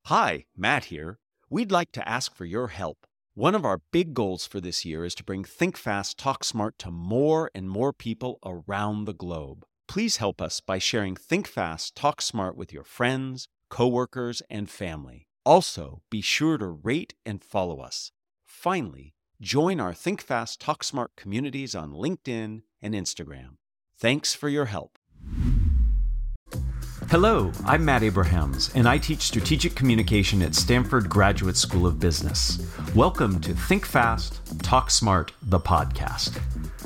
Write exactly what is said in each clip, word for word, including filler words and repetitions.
Hi, Matt here. We'd like to ask for your help. One of our big goals for this year is to bring Think Fast, Talk Smart to more and more people around the globe. Please help us by sharing Think Fast, Talk Smart with your friends, coworkers, and family. Also, be sure to rate and follow us. Finally, join our Think Fast, Talk Smart communities on LinkedIn and Instagram. Thanks for your help. Hello, I'm Matt Abrahams, and I teach strategic communication at Stanford Graduate School of Business. Welcome to Think Fast, Talk Smart, the podcast.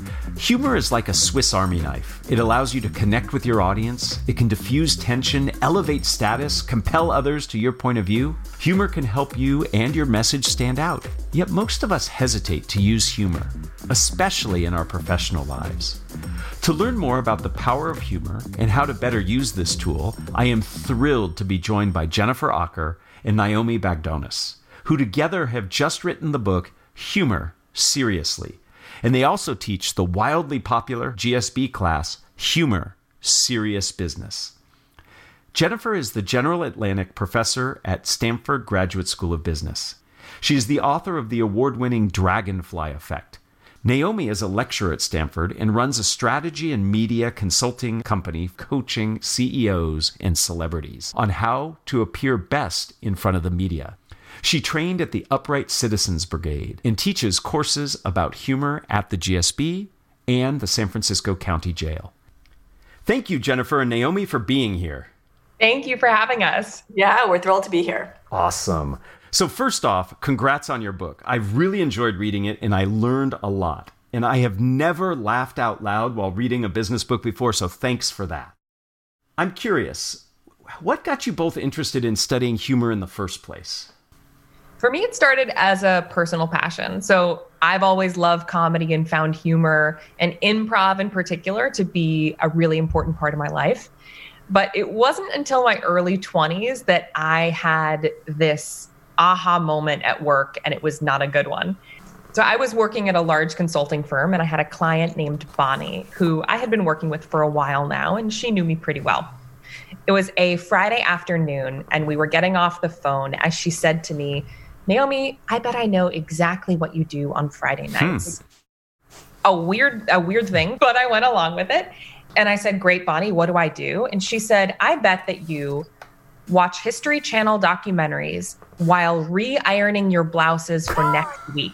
Humor is like a Swiss Army knife. It allows you to connect with your audience. It can diffuse tension, elevate status, compel others to your point of view. Humor can help you and your message stand out. Yet most of us hesitate to use humor, especially in our professional lives. To learn more about the power of humor and how to better use this tool, I am thrilled to be joined by Jennifer Aaker and Naomi Bagdonas, who together have just written the book Humor Seriously. And they also teach the wildly popular G S B class, Humor Serious Business. Jennifer is the General Atlantic Professor at Stanford Graduate School of Business. She is the author of the award-winning Dragonfly Effect. Naomi is a lecturer at Stanford and runs a strategy and media consulting company coaching C E Os and celebrities on how to appear best in front of the media. She trained at the Upright Citizens Brigade and teaches courses about humor at the G S B and the San Francisco County Jail. Thank you, Jennifer and Naomi, for being here. Thank you for having us. Yeah, we're thrilled to be here. Awesome. So first off, congrats on your book. I've really enjoyed reading it and I learned a lot. And I have never laughed out loud while reading a business book before, so thanks for that. I'm curious, what got you both interested in studying humor in the first place? For me, it started as a personal passion. So I've always loved comedy and found humor and improv in particular to be a really important part of my life. But it wasn't until my early twenties that I had this aha moment at work, and it was not a good one. So I was working at a large consulting firm, and I had a client named Bonnie, who I had been working with for a while now, and she knew me pretty well. It was a Friday afternoon, and we were getting off the phone as she said to me, "Naomi, I bet I know exactly what you do on Friday nights." Hmm. A weird, a weird thing, but I went along with it. And I said, "Great, Bonnie, what do I do?" And she said, "I bet that you watch History Channel documentaries while re-ironing your blouses for next week."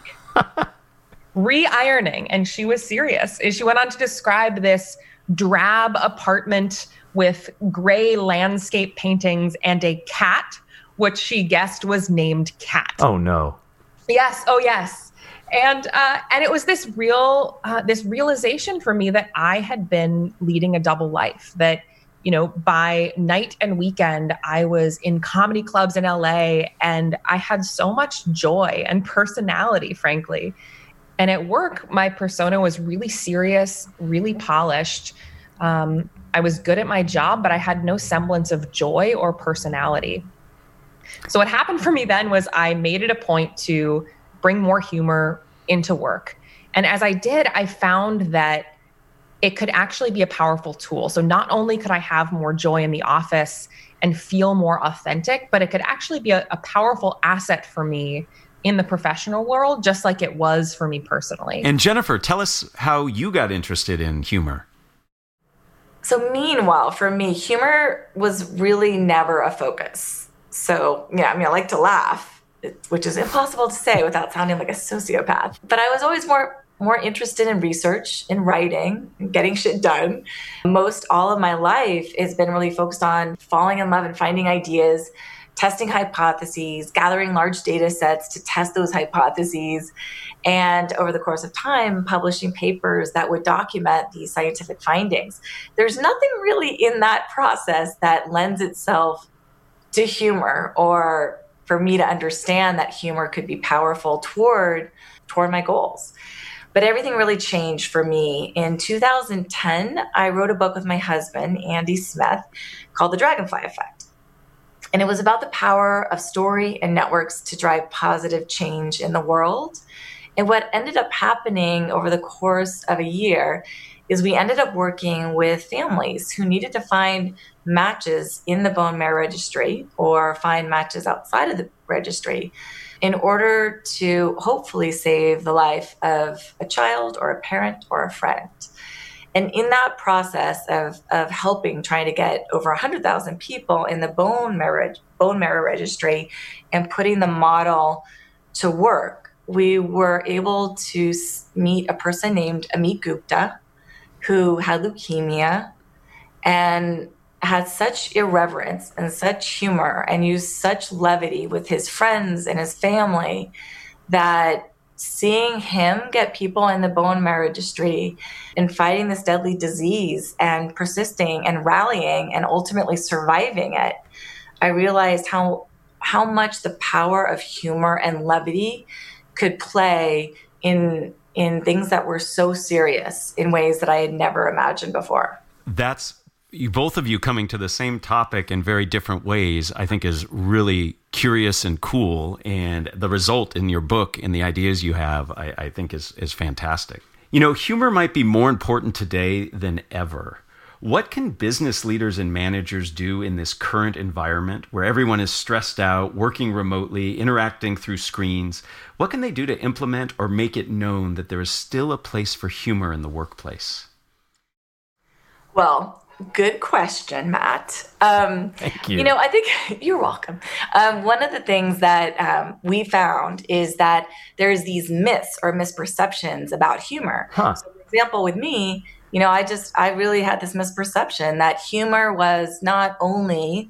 Re-ironing. And she was serious. And she went on to describe this drab apartment with gray landscape paintings and a cat, which she guessed was named Cat. Oh, no. Yes. Oh, yes. And uh, and it was this real uh, this realization for me that I had been leading a double life, that, you know, by night and weekend, I was in comedy clubs in L A and I had so much joy and personality, frankly. And at work, my persona was really serious, really polished. Um, I was good at my job, but I had no semblance of joy or personality. So what happened for me then was I made it a point to bring more humor into work. And as I did, I found that it could actually be a powerful tool. So not only could I have more joy in the office and feel more authentic, but it could actually be a, a powerful asset for me in the professional world, just like it was for me personally. And Jennifer, tell us how you got interested in humor. So meanwhile, for me, humor was really never a focus. So yeah, I mean, I like to laugh, which is impossible to say without sounding like a sociopath. But I was always more more interested in research, in writing, and getting shit done. Most all of my life has been really focused on falling in love and finding ideas, testing hypotheses, gathering large data sets to test those hypotheses, and over the course of time, publishing papers that would document these scientific findings. There's nothing really in that process that lends itself to humor, or for me to understand that humor could be powerful toward toward my goals. But everything really changed for me. In two thousand ten, I wrote a book with my husband, Andy Smith, called The Dragonfly Effect. And it was about the power of story and networks to drive positive change in the world. And what ended up happening over the course of a year is we ended up working with families who needed to find matches in the bone marrow registry or find matches outside of the registry in order to hopefully save the life of a child or a parent or a friend. And in that process of, of helping, trying to get over one hundred thousand people in the bone marrow, bone marrow registry and putting the model to work, we were able to meet a person named Amit Gupta, who had leukemia and had such irreverence and such humor and used such levity with his friends and his family that seeing him get people in the bone marrow registry and fighting this deadly disease and persisting and rallying and ultimately surviving it, I realized how how much the power of humor and levity could play in in things that were so serious in ways that I had never imagined before. That's you, both of you coming to the same topic in very different ways, I think is really curious and cool. And the result in your book and the ideas you have, I, I think is, is fantastic. You know, humor might be more important today than ever. What can business leaders and managers do in this current environment where everyone is stressed out, working remotely, interacting through screens? What can they do to implement or make it known that there is still a place for humor in the workplace? Well, good question, Matt. Um, Thank you. You know, I think you're welcome. Um, one of the things that um, we found is that there's these myths or misperceptions about humor. Huh. So, for example, with me, you know, I just, I really had this misperception that humor was not only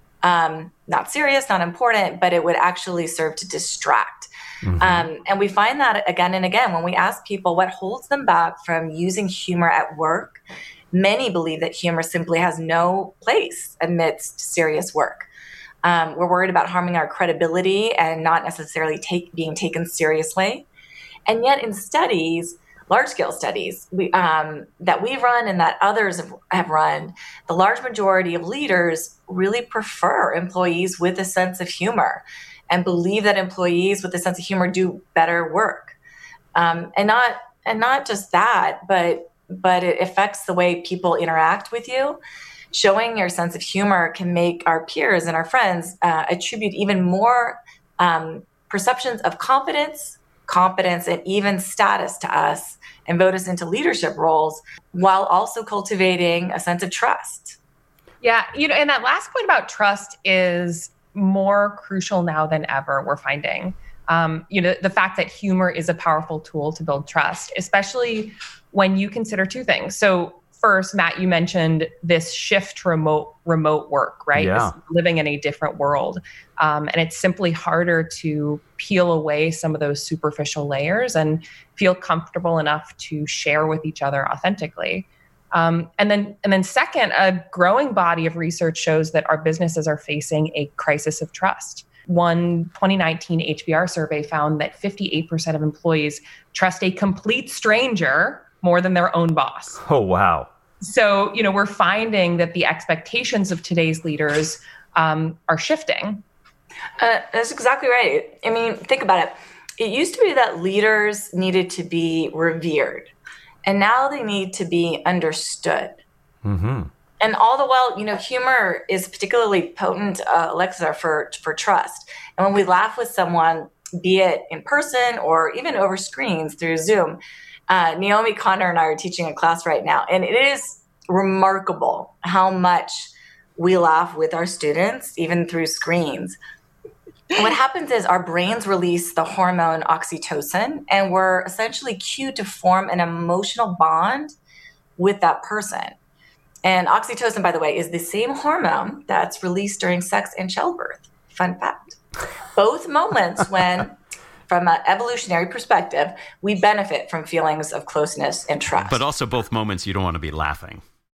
um, not serious, not important, but it would actually serve to distract. Mm-hmm. Um, and we find that again and again when we ask people what holds them back from using humor at work. Many believe that humor simply has no place amidst serious work. Um, we're worried about harming our credibility and not necessarily take, being taken seriously. And yet in studies, large-scale studies we, um, that we run and that others have, have run, the large majority of leaders really prefer employees with a sense of humor and believe that employees with a sense of humor do better work. Um, and not and not just that, but but it affects the way people interact with you. Showing your sense of humor can make our peers and our friends uh, attribute even more um, perceptions of confidence, competence, and even status to us and vote us into leadership roles while also cultivating a sense of trust. Yeah, you know, and that last point about trust is more crucial now than ever, we're finding. Um, you know, the fact that humor is a powerful tool to build trust, especially when you consider two things. So first, Matt, you mentioned this shift to remote remote work, right? Yeah. This living in a different world. Um, and it's simply harder to peel away some of those superficial layers and feel comfortable enough to share with each other authentically. Um, and then, and then second, a growing body of research shows that our businesses are facing a crisis of trust. One twenty nineteen H B R survey found that fifty-eight percent of employees trust a complete stranger more than their own boss. Oh, wow. So, you know, we're finding that the expectations of today's leaders um, are shifting. Uh, that's exactly right. I mean, think about it. It used to be that leaders needed to be revered, and now they need to be understood. Mm-hmm. And all the while, you know, humor is particularly potent, uh, Alexa, for, for trust. And when we laugh with someone, be it in person or even over screens through Zoom, uh, Naomi Connor and I are teaching a class right now, and it is remarkable how much we laugh with our students, even through screens. And what happens is our brains release the hormone oxytocin, and we're essentially cued to form an emotional bond with that person. And oxytocin, by the way, is the same hormone that's released during sex and childbirth. Fun fact. Both moments when, from an evolutionary perspective, we benefit from feelings of closeness and trust. But also both moments you don't want to be laughing.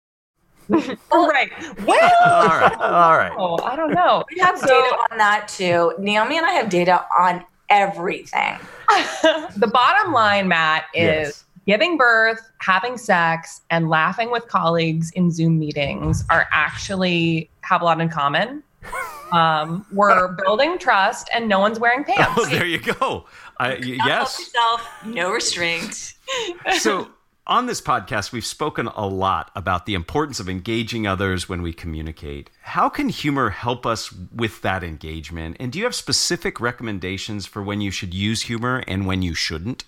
Right. Well, all right. All right. oh, I don't know. We have So- data on that too. Naomi and I have data on everything. The bottom line, Matt, is Yes. giving birth, having sex, and laughing with colleagues in Zoom meetings are actually have a lot in common. Um, we're building trust, and no one's wearing pants. Oh, there you go. I, y- Help yes. yourself, no restraint. So On this podcast, we've spoken a lot about the importance of engaging others when we communicate. How can humor help us with that engagement? And do you have specific recommendations for when you should use humor and when you shouldn't?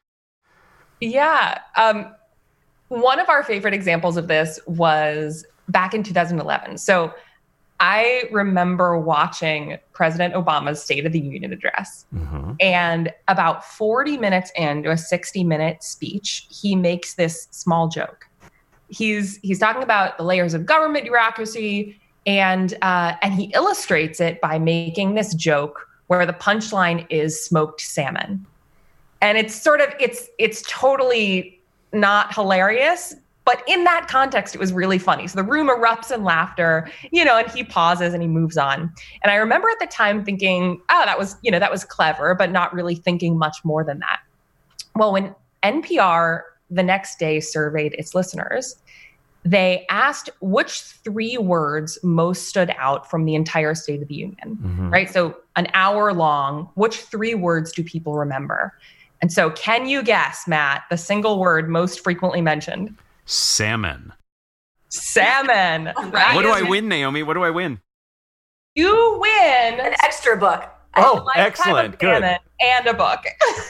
Yeah. Um, one of our favorite examples of this was back in two thousand eleven. So I remember watching President Obama's State of the Union address. Mm-hmm. And about forty minutes into a sixty minute speech, he makes this small joke. He's he's talking about the layers of government bureaucracy, and uh, and he illustrates it by making this joke where the punchline is smoked salmon. And it's sort of, it's it's totally not hilarious, but in that context, it was really funny. So the room erupts in laughter, you know, and he pauses and he moves on. And I remember at the time thinking, oh, that was, you know, that was clever, but not really thinking much more than that. Well, when N P R the next day surveyed its listeners, they asked which three words most stood out from the entire State of the Union, mm-hmm. right? So an hour long, which three words do people remember? And so can you guess, Matt, the single word most frequently mentioned? Salmon. Salmon. Right? What do I win, Naomi? What do I win? You win an extra book. Oh, excellent. Good. And a book.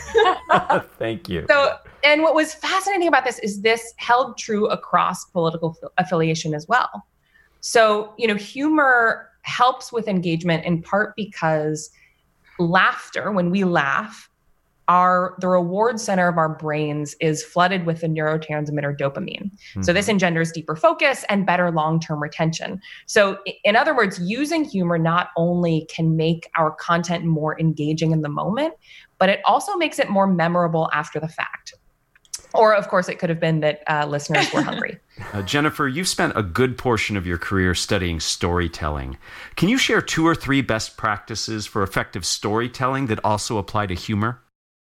Thank you. So, and what was fascinating about this is this held true across political affiliation as well. So, you know, humor helps with engagement in part because laughter, when we laugh, Our, the reward center of our brains is flooded with the neurotransmitter dopamine. Mm-hmm. So this engenders deeper focus and better long-term retention. So in other words, using humor not only can make our content more engaging in the moment, but it also makes it more memorable after the fact. Or, of course, it could have been that uh, listeners were hungry. Uh, Jennifer, you've spent a good portion of your career studying storytelling. Can you share two or three best practices for effective storytelling that also apply to humor?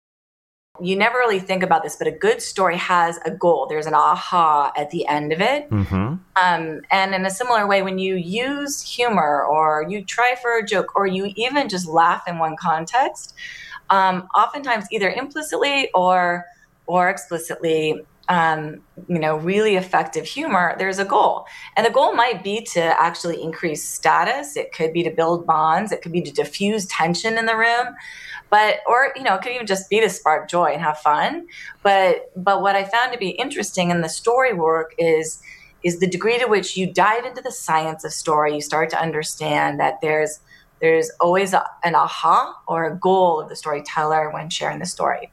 You never really think about this, but a good story has a goal. There's an aha at the end of it. Mm-hmm. Um, and in a similar way, when you use humor or you try for a joke or you even just laugh in one context, um, oftentimes either implicitly or or explicitly, um, you know, really effective humor, there's a goal. And the goal might be to actually increase status. It could be to build bonds. It could be to diffuse tension in the room. But, or, you know, it could even just be to spark joy and have fun. But, but what I found to be interesting in the story work is, is the degree to which you dive into the science of story. You start to understand that there's, there's always a, an aha or a goal of the storyteller when sharing the story.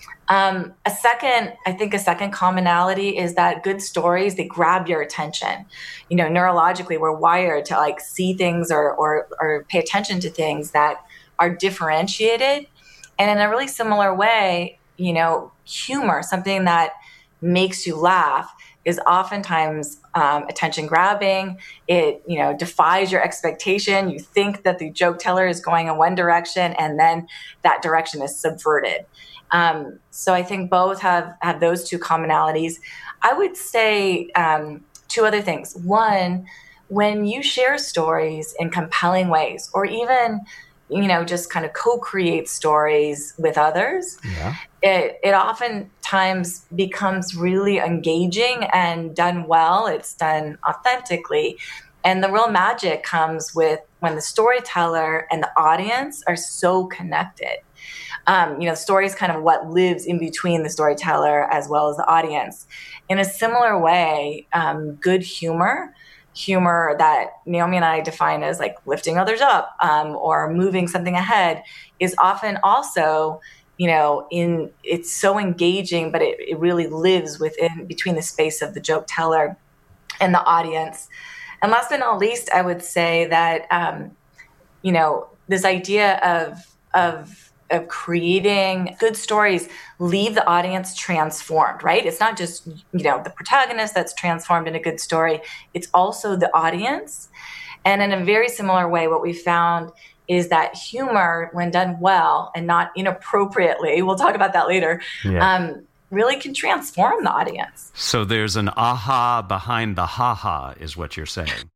Um, a second, I think a second commonality is that good stories, they grab your attention. You know, neurologically, we're wired to like see things or, or, or pay attention to things that are differentiated. And in a really similar way, you know, humor, something that makes you laugh, is oftentimes um, attention grabbing. It, you know, defies your expectation. You think that the joke teller is going in one direction and then that direction is subverted. Um, so I think both have, have those two commonalities. I would say um, two other things. One, when you share stories in compelling ways, or even, you know, just kind of co-create stories with others, yeah. it, it oftentimes becomes really engaging and done well. It's done authentically. And the real magic comes with when the storyteller and the audience are so connected. Um, you know, the story is kind of what lives in between the storyteller as well as the audience. In a similar way, um, good humor, humor that Naomi and I define as like lifting others up um, or moving something ahead, is often also, you know, in it's so engaging, but it, it really lives within between the space of the joke teller and the audience. And last but not least, I would say that, um, you know, this idea of of of creating good stories leave the audience transformed, right? It's not just, you know, the protagonist that's transformed in a good story. It's also the audience. And in a very similar way, what we found is that humor, when done well and not inappropriately, we'll talk about that later, yeah. um, really can transform the audience. So there's an aha behind the ha-ha is what you're saying.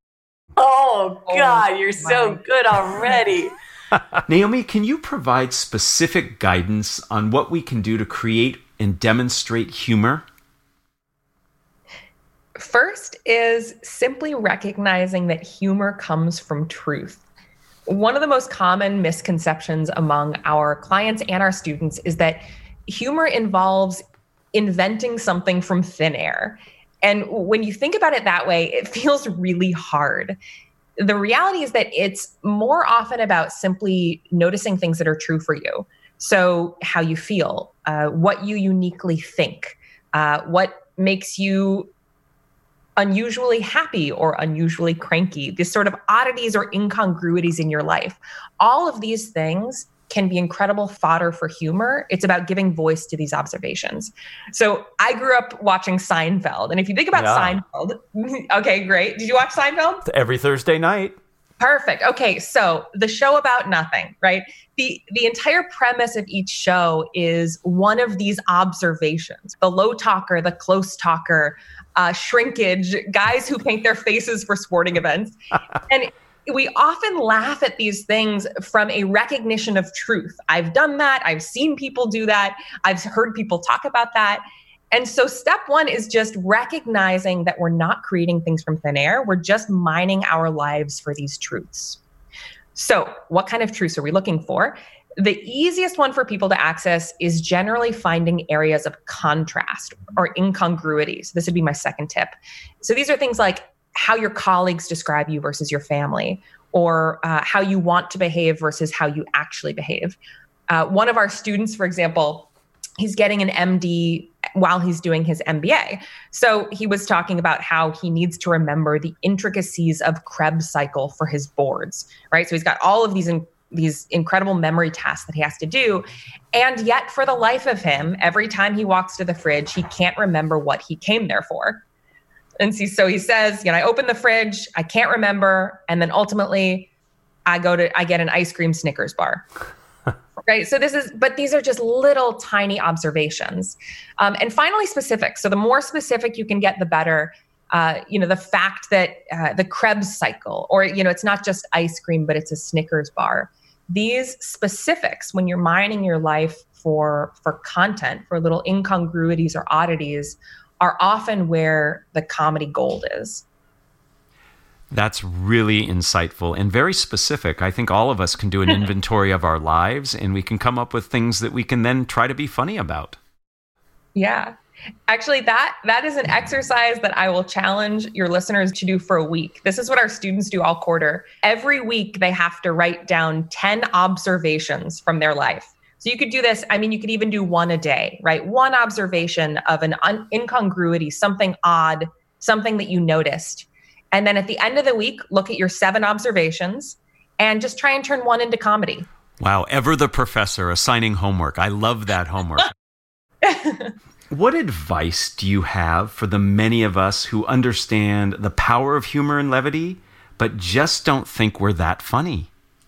Oh, God, you're so good already. Naomi, can you provide specific guidance on what we can do to create and demonstrate humor? First is simply recognizing that humor comes from truth. One of the most common misconceptions among our clients and our students is that humor involves inventing something from thin air. And when you think about it that way, it feels really hard. The reality is that it's more often about simply noticing things that are true for you. So how you feel, uh, what you uniquely think, uh, what makes you unusually happy or unusually cranky, these sort of oddities or incongruities in your life. All of these things can be incredible fodder for humor. It's about giving voice to these observations. So I grew up watching Seinfeld. And if you think about yeah. Seinfeld, okay, great. Did you watch Seinfeld? Every Thursday night. Perfect. Okay, so the show about nothing, right? The the entire premise of each show is one of these observations. The low talker, the close talker, uh, shrinkage, guys who paint their faces for sporting events. And we often laugh at these things from a recognition of truth. I've done that. I've seen people do that. I've heard people talk about that. And so step one is just recognizing that we're not creating things from thin air. We're just mining our lives for these truths. So what kind of truths are we looking for? The easiest one for people to access is generally finding areas of contrast or incongruity. So this would be my second tip. So these are things like how your colleagues describe you versus your family, or uh, how you want to behave versus how you actually behave. Uh, one of our students, for example, he's getting an M D while he's doing his M B A. So he was talking about how he needs to remember the intricacies of Krebs cycle for his boards, right? So he's got all of these in, these incredible memory tasks that he has to do. And yet for the life of him, every time he walks to the fridge, he can't remember what he came there for. And see, so he says, you know, I open the fridge, I can't remember. And then ultimately I go to, I get an ice cream Snickers bar. Right. So this is, but these are just little tiny observations. Um, and finally, specific. So the more specific you can get, the better. Uh, you know, the fact that uh, the Krebs cycle, or, you know, it's not just ice cream, but it's a Snickers bar. These specifics, when you're mining your life for, for content, for little incongruities or oddities, are often where the comedy gold is. That's really insightful and very specific. I think all of us can do an inventory of our lives, and we can come up with things that we can then try to be funny about. Yeah. Actually, that that is an exercise that I will challenge your listeners to do for a week. This is what our students do all quarter. Every week, they have to write down ten observations from their life. So you could do this. I mean, you could even do one a day, right? One observation of an un- incongruity, something odd, something that you noticed. And then at the end of the week, look at your seven observations and just try and turn one into comedy. Wow. Ever the professor assigning homework. I love that homework. What advice do you have for the many of us who understand the power of humor and levity, but just don't think we're that funny?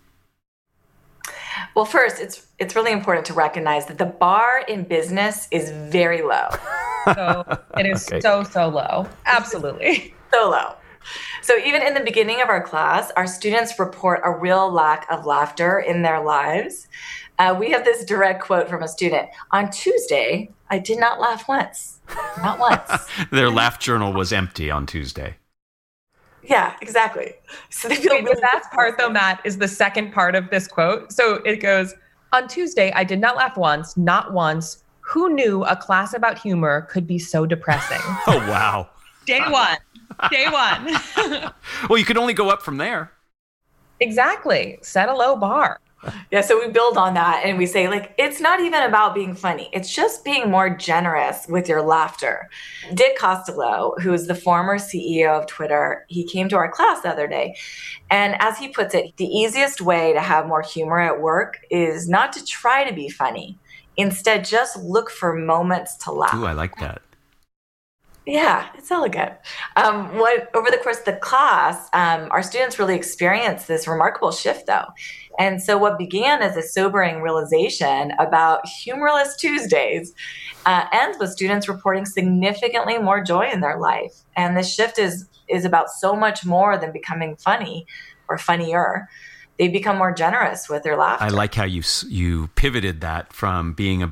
Well, first, it's it's really important to recognize that the bar in business is very low. So it is okay. so, so low. Absolutely. So low. So even in the beginning of our class, our students report a real lack of laughter in their lives. Uh, we have this direct quote from a student. On Tuesday, I did not laugh once. Not once. Their laugh journal was empty on Tuesday. Yeah, exactly. So they feel Wait, really the best part, though, Matt, is the second part of this quote. So it goes, on Tuesday, I did not laugh once, not once. Who knew a class about humor could be so depressing? Oh, wow. Day one. Day one. Well, you could only go up from there. Exactly. Set a low bar. Yeah, so we build on that and we say, like, it's not even about being funny. It's just being more generous with your laughter. Dick Costolo, who is the former C E O of Twitter, he came to our class the other day. And as he puts it, the easiest way to have more humor at work is not to try to be funny. Instead, just look for moments to laugh. Ooh, I like that. Yeah, it's elegant. Um, what, over the course of the class, um, our students really experienced this remarkable shift, though. And so what began as a sobering realization about humorless Tuesdays uh, ends with students reporting significantly more joy in their life. And this shift is is about so much more than becoming funny or funnier. They become more generous with their laughter. I like how you you pivoted that from being about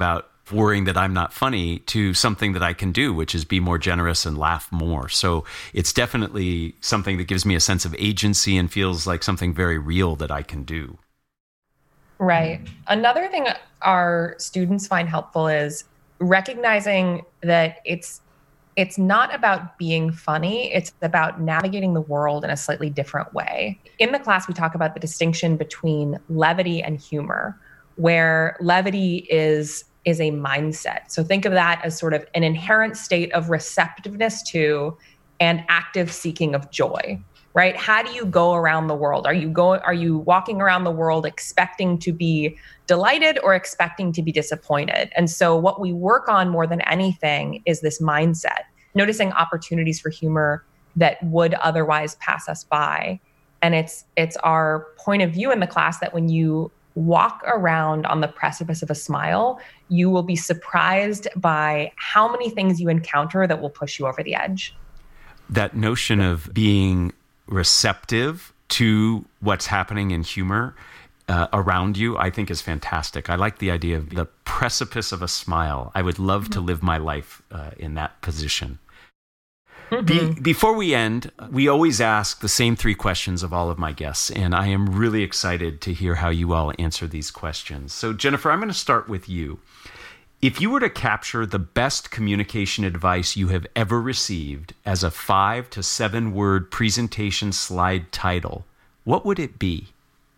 worrying that I'm not funny to something that I can do, which is be more generous and laugh more. So it's definitely something that gives me a sense of agency and feels like something very real that I can do. Right. Another thing our students find helpful is recognizing that it's it's not about being funny. It's about navigating the world in a slightly different way. In the class, we talk about the distinction between levity and humor, where levity is is a mindset. So think of that as sort of an inherent state of receptiveness to and active seeking of joy, right? How do you go around the world? Are you going, are you walking around the world expecting to be delighted or expecting to be disappointed? And so what we work on more than anything is this mindset, noticing opportunities for humor that would otherwise pass us by. And it's it's our point of view in the class that when you walk around on the precipice of a smile, you will be surprised by how many things you encounter that will push you over the edge. That notion of being receptive to what's happening in humor uh, around you, I think is fantastic. I like the idea of the precipice of a smile. I would love mm-hmm. to live my life uh, in that position. Mm-hmm. Be, before we end, we always ask the same three questions of all of my guests, and I am really excited to hear how you all answer these questions. So, Jennifer, I'm going to start with you. If you were to capture the best communication advice you have ever received as a five to seven word presentation slide title, what would it be?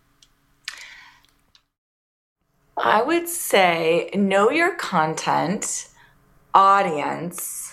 I would say know your content, audience,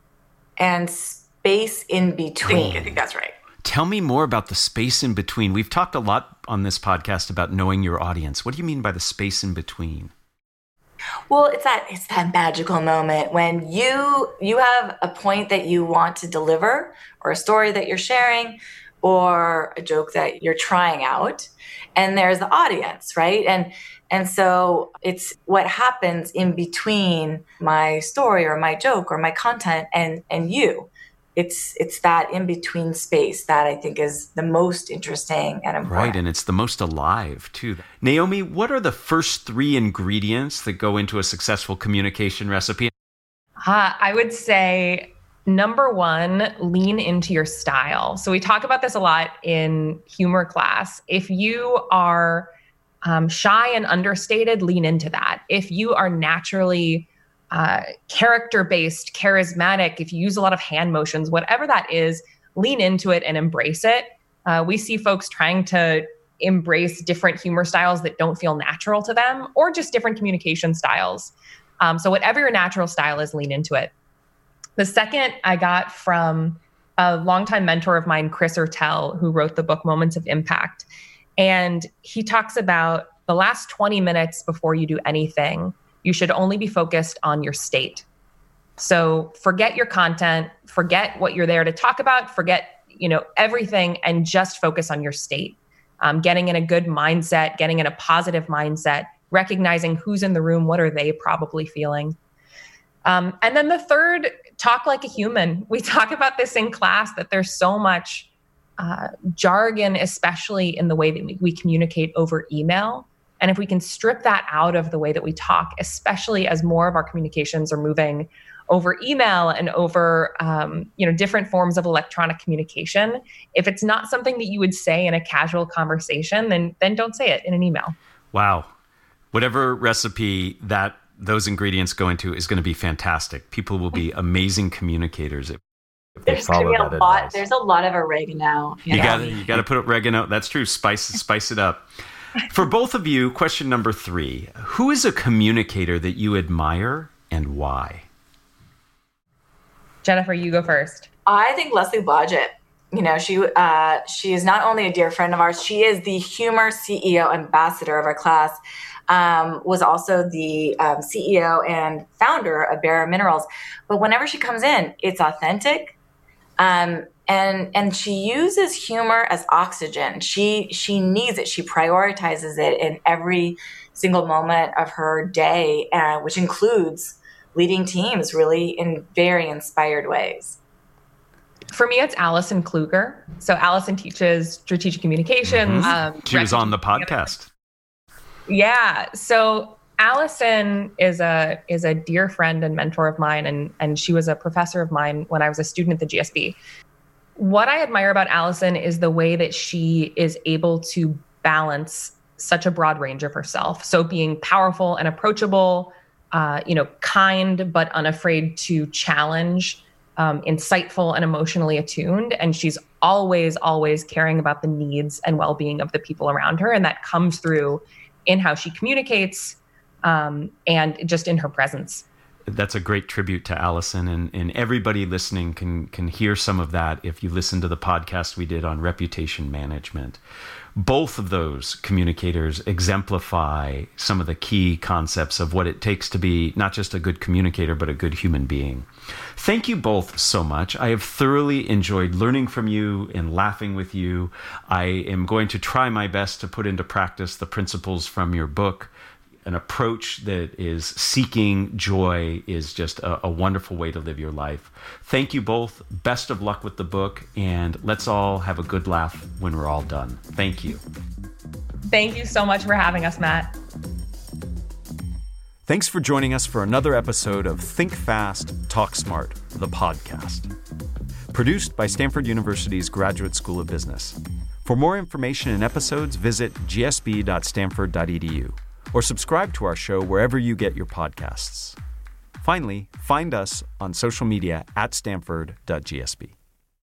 and space in between. I think that's right. Tell me more about the space in between. We've talked a lot on this podcast about knowing your audience. What do you mean by the space in between? Well, it's that it's that magical moment when you you have a point that you want to deliver, or a story that you're sharing, or a joke that you're trying out, and there's the audience, right? And and so it's what happens in between my story or my joke or my content and and you. It's it's that in-between space that I think is the most interesting and important. Right, and it's the most alive, too. Naomi, what are the first three ingredients that go into a successful communication recipe? Uh, I would say, number one, lean into your style. So we talk about this a lot in humor class. If you are um, shy and understated, lean into that. If you are naturally Uh, character-based, charismatic, if you use a lot of hand motions, whatever that is, lean into it and embrace it. Uh, we see folks trying to embrace different humor styles that don't feel natural to them, or just different communication styles. Um, so whatever your natural style is, lean into it. The second I got from a longtime mentor of mine, Chris Ertel, who wrote the book Moments of Impact. And he talks about the last twenty minutes before you do anything, you should only be focused on your state. So forget your content, forget what you're there to talk about, forget, you know, everything, and just focus on your state. Um, getting in a good mindset, getting in a positive mindset, recognizing who's in the room, what are they probably feeling. Um, and then the third, talk like a human. We talk about this in class, that there's so much uh, jargon, especially in the way that we, we communicate over email. And if we can strip that out of the way that we talk, especially as more of our communications are moving over email and over, um, you know, different forms of electronic communication, if it's not something that you would say in a casual conversation, then then don't say it in an email. Wow. Whatever recipe that those ingredients go into is going to be fantastic. People will be amazing communicators if they there's follow gonna be that a lot, advice. There's a lot of oregano. You, you got you got to put oregano. That's true. Spice spice it up. For both of you, question number three, who is a communicator that you admire and why? Jennifer, you go first. I think Leslie Blodgett. You know, she uh, she is not only a dear friend of ours, she is the humor C E O ambassador of our class, um, was also the um, C E O and founder of Barra Minerals. But whenever she comes in, it's authentic. Um, And and she uses humor as oxygen. She she needs it. She prioritizes it in every single moment of her day, uh, which includes leading teams really in very inspired ways. For me, it's Allison Kluger. So Allison teaches strategic communications. Mm-hmm. Um, she was on the podcast. Yeah. So Allison is a is a dear friend and mentor of mine, and and she was a professor of mine when I was a student at the G S B. What I admire about Allison is the way that she is able to balance such a broad range of herself. So being powerful and approachable, uh, you know, kind but unafraid to challenge, um, insightful and emotionally attuned, and she's always always caring about the needs and well-being of the people around her, and that comes through in how she communicates. Um, and just in her presence. That's a great tribute to Allison, and, and everybody listening can can hear some of that if you listen to the podcast we did on reputation management. Both of those communicators exemplify some of the key concepts of what it takes to be not just a good communicator, but a good human being. Thank you both so much. I have thoroughly enjoyed learning from you and laughing with you. I am going to try my best to put into practice the principles from your book. An approach that is seeking joy is just a, a wonderful way to live your life. Thank you both. Best of luck with the book, and let's all have a good laugh when we're all done. Thank you. Thank you so much for having us, Matt. Thanks for joining us for another episode of Think Fast, Talk Smart, the podcast. Produced by Stanford University's Graduate School of Business. For more information and episodes, visit g s b dot stanford dot e d u. or subscribe to our show wherever you get your podcasts. Finally, find us on social media at stanford dot g s b.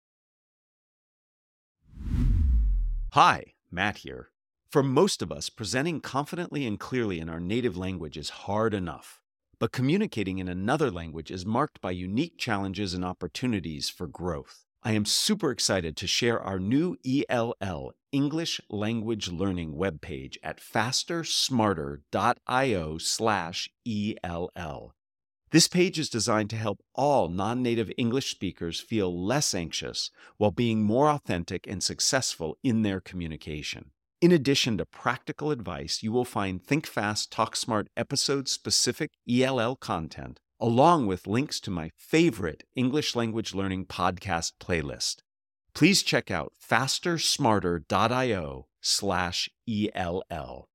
Hi, Matt here. For most of us, presenting confidently and clearly in our native language is hard enough. But communicating in another language is marked by unique challenges and opportunities for growth. I am super excited to share our new E L L, English Language Learning webpage at fastersmarter.io slash ELL. This page is designed to help all non-native English speakers feel less anxious while being more authentic and successful in their communication. In addition to practical advice, you will find Think Fast, Talk Smart episode-specific E L L content, along with links to my favorite English language learning podcast playlist. Please check out fastersmarter.io slash ELL.